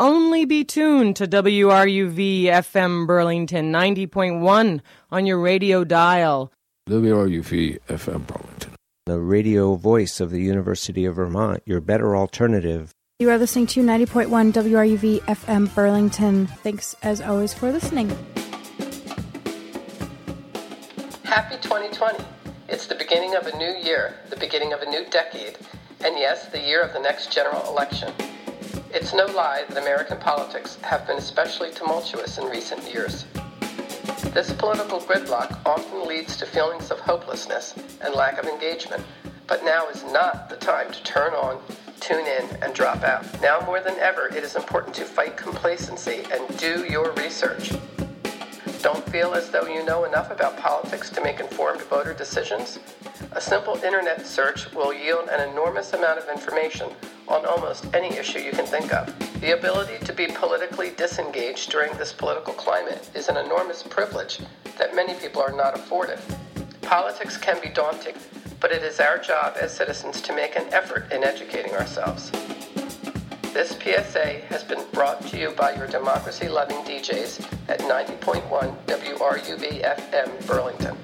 only be tuned to WRUV FM Burlington 90.1 on your radio dial. WRUV FM Burlington. The radio voice of the University of Vermont, your better alternative. You are listening to 90.1 WRUV FM Burlington. Thanks, as always, for listening. Happy 2020. It's the beginning of a new year, the beginning of a new decade, and yes, the year of the next general election. It's no lie that American politics have been especially tumultuous in recent years. This political gridlock often leads to feelings of hopelessness and lack of engagement, but now is not the time to turn on, tune in, and drop out. Now more than ever, it is important to fight complacency and do your research. Don't feel as though you know enough about politics to make informed voter decisions? A simple internet search will yield an enormous amount of information on almost any issue you can think of. The ability to be politically disengaged during this political climate is an enormous privilege that many people are not afforded. Politics can be daunting, but it is our job as citizens to make an effort in educating ourselves. This PSA has been brought to you by your democracy-loving DJs at 90.1 WRUV FM Burlington.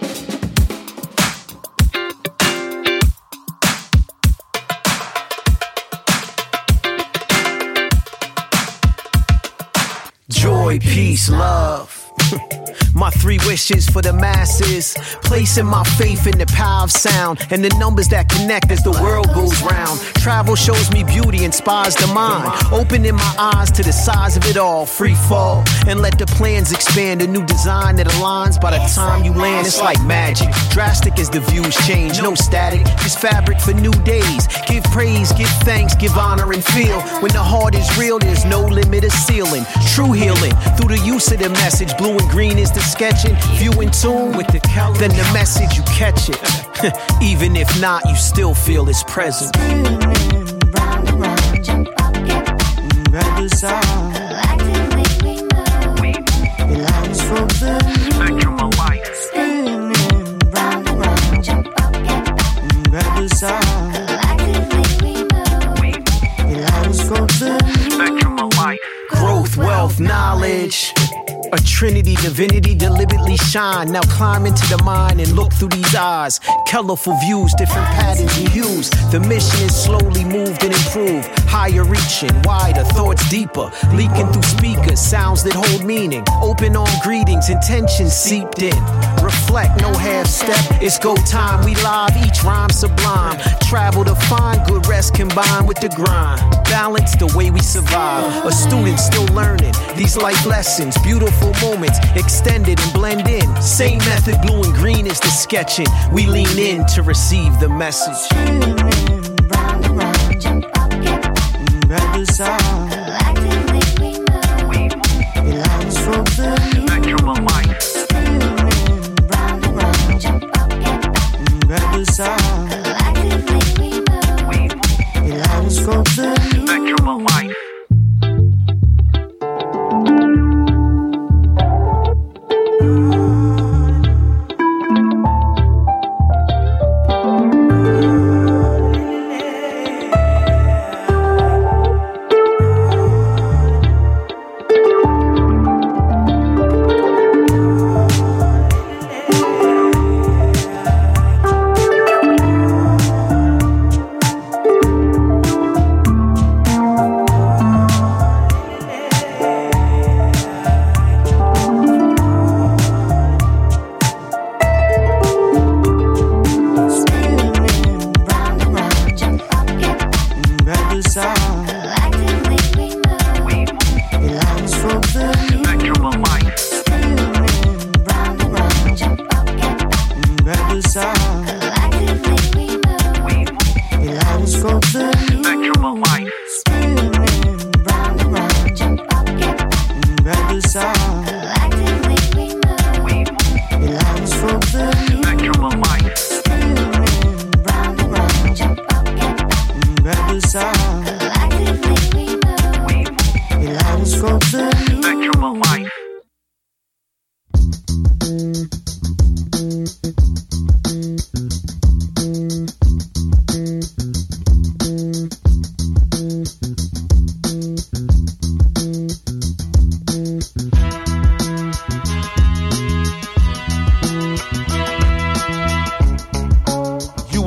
Joy, peace, love. My three wishes for the masses, placing my faith in the power of sound and the numbers that connect as the world goes round. Travel shows me beauty, inspires the mind, opening my eyes to the size of it all. Free fall and let the plans expand, a new design that aligns. By the time you land, it's like magic, drastic as the views change. No static, just fabric for new days. Give praise, give thanks, give honor and feel. When the heart is real, there's no limit of ceiling. True healing through the use of the message. Blue and green is the sketching. If you in tune with the color, then the message you catch it. Even if not, you still feel its presence. Round and round, jump up, get ready, song. Belongs for the spectrum of life. Spinning round and round, jump up, get ready, song. Belongs for the spectrum of life. Growth, wealth, knowledge. A trinity, divinity deliberately shine. Now climb into the mind and look through these eyes. Colorful views, different patterns and hues. The mission is slowly moved and improved. Higher reaching, wider, thoughts deeper. Leaking through speakers, sounds that hold meaning. Open arm greetings, intentions seeped in. Reflect, no half step, it's go time. We live, each rhyme sublime. Travel to find good rest combined with the grind. Balance the way we survive. A student still learning these life lessons. Beautiful moments extended and blend in. Same method, blue and green is the sketching. We lean in to receive the message. Round and round, jump up, get ready, song. Belongs for the spectrum of life. Round and round, jump up, get ready, song. Belongs for the spectrum of life.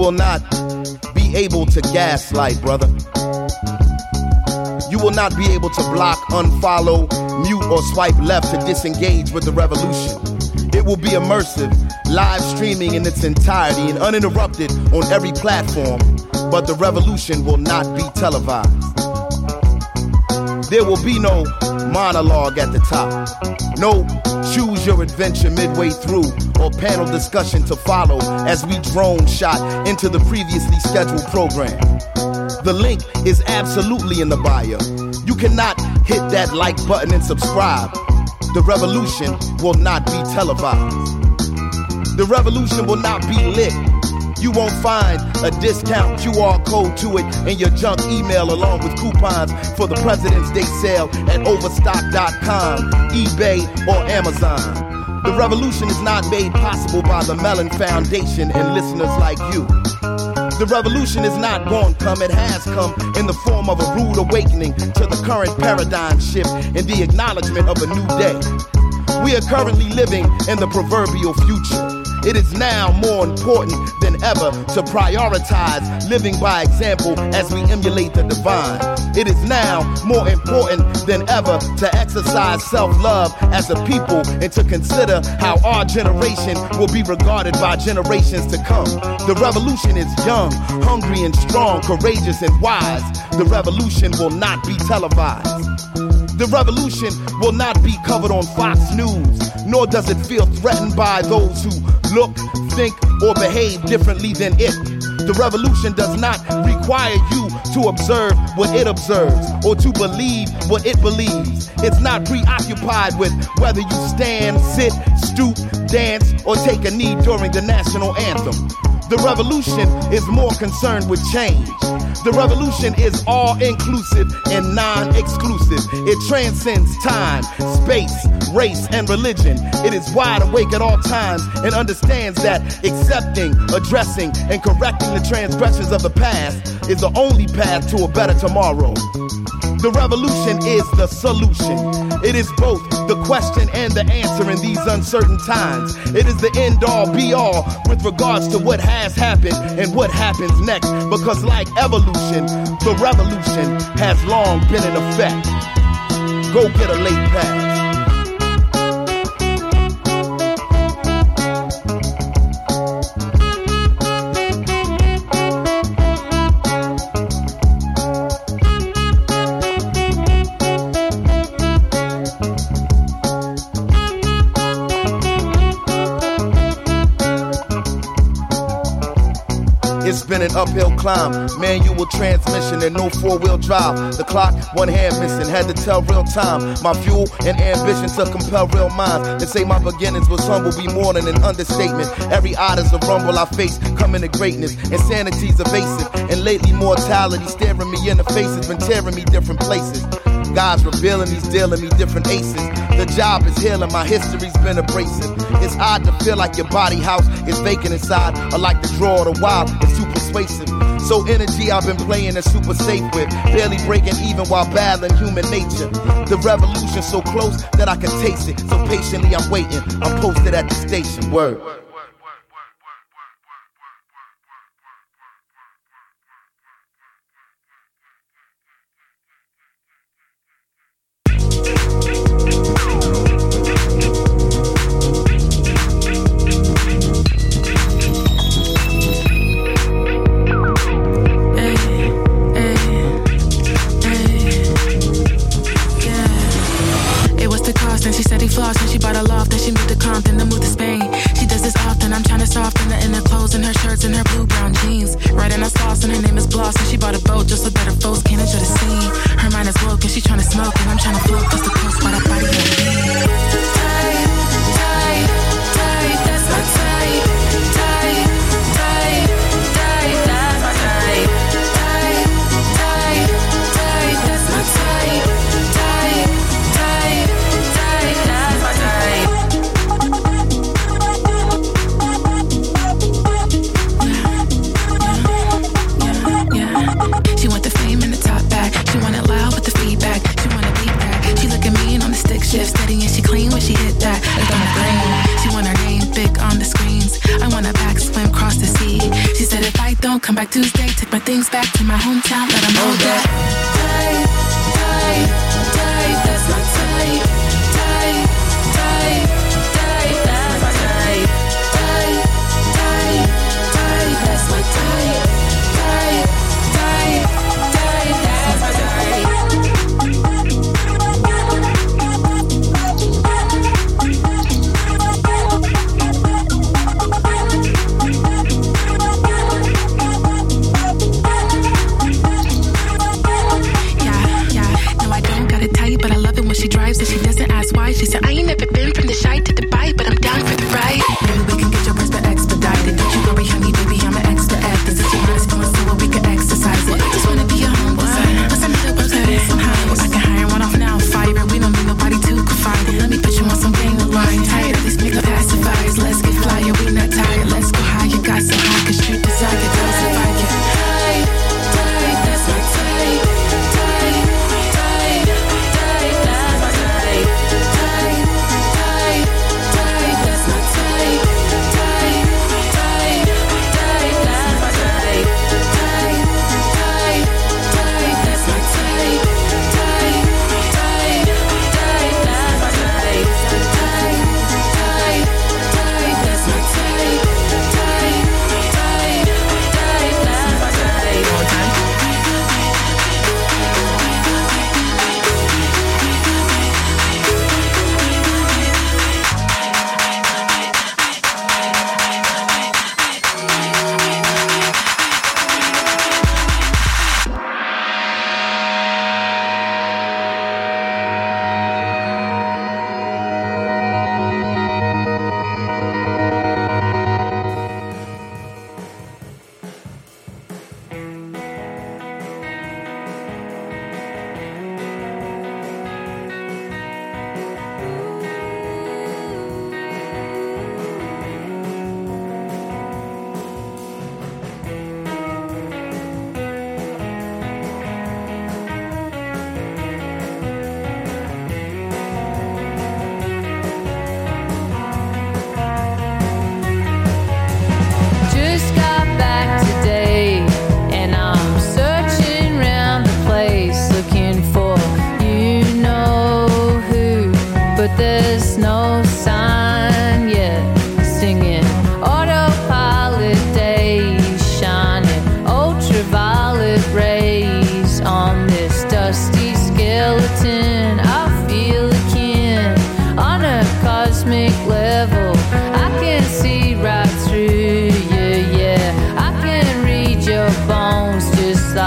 will not be able to gaslight, brother. You will not be able to block, unfollow, mute, or swipe left to disengage with the revolution. It will be immersive, live streaming in its entirety and uninterrupted on every platform, but the revolution will not be televised. There will be no monologue at the top, no choose your adventure midway through, or panel discussion to follow as we drone shot into the previously scheduled program. The link is absolutely in the bio. You cannot hit that like button and subscribe. The revolution will not be televised. The revolution will not be lit. You won't find a discount QR code to it in your junk email along with coupons for the President's Day sale at Overstock.com, eBay, or Amazon. The revolution is not made possible by the Mellon Foundation and listeners like you. The revolution is not going to come, it has come in the form of a rude awakening to the current paradigm shift and the acknowledgement of a new day. We are currently living in the proverbial future. It is now more important than ever to prioritize living by example as we emulate the divine. It is now more important than ever to exercise self-love as a people and to consider how our generation will be regarded by generations to come. The revolution is young, hungry and strong, courageous and wise. The revolution will not be televised. The revolution will not be covered on Fox News, nor does it feel threatened by those who look, think, or behave differently than it. The revolution does not require you to observe what it observes or to believe what it believes. It's not preoccupied with whether you stand, sit, stoop, dance, or take a knee during the national anthem. The revolution is more concerned with change. The revolution is all-inclusive and non-exclusive. It transcends time, space, race, and religion. It is wide awake at all times and understands that accepting, addressing, and correcting the transgressions of the past is the only path to a better tomorrow. The revolution is the solution. It is both the question and the answer in these uncertain times. It is the end-all, be-all with regards to what has happened and what happens next. Because like evolution, the revolution has long been in effect. Go get a late pass. It's been an uphill climb, manual transmission and no four-wheel drive. The clock, one hand missing, had to tell real time. My fuel and ambition to compel real minds. They say my beginnings was humble, be more than an understatement. Every odd is a rumble I face, coming to greatness. Insanity's evasive, and lately mortality staring me in the face has been tearing me different places. God's revealing, he's dealing me different aces. The job is healing, my history's been abrasive. It's odd to feel like your body house is vacant inside, or like the draw of the wild is too persuasive. So energy I've been playing is super safe with, barely breaking even while battling human nature. The revolution so close that I can taste it, so patiently I'm waiting. I'm posted at the station, word. And she bought a loft, then she moved to Compton, then moved to Spain. She does this often, I'm trying to soften the inner clothes in her shirts and her blue brown jeans. Right in her sauce and her name is Bloss, and she bought a boat just so that her foes can't enjoy the scene. Her mind is woke and she trying to smoke, and I'm trying to float cause the coast while that body on me. Tight, tight, tight, that's my type. Tight, tight, tight, that's my type. Tight, tight, tight, that's my type. Tight, tight, tight, that's my type. Yeah. She want the fame and the Come back Tuesday, take my things back to my hometown, let them know that. That's my type. That's my type. That's my type. That's my type. But I love it when she drives and she doesn't ask why. She said, I ain't never been from the shy to the bite, but I'm down for the ride. Maybe we can get your breast expedited. Don't you worry, honey, baby, I'm an extra at this. If you want us doing so we can exercise it. I just wanna be a humble designer. Plus another website is some house. I can hire one off now, fire. We don't need nobody to confide in. Let me put you on some gang line. Tired of these nigga pacifiers. Let's get flyer, we not tired. Let's go higher, got so high, cause you desire it. Tell us if I can. That's my type.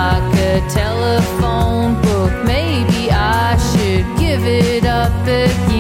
Telephone book, maybe I should give it up again.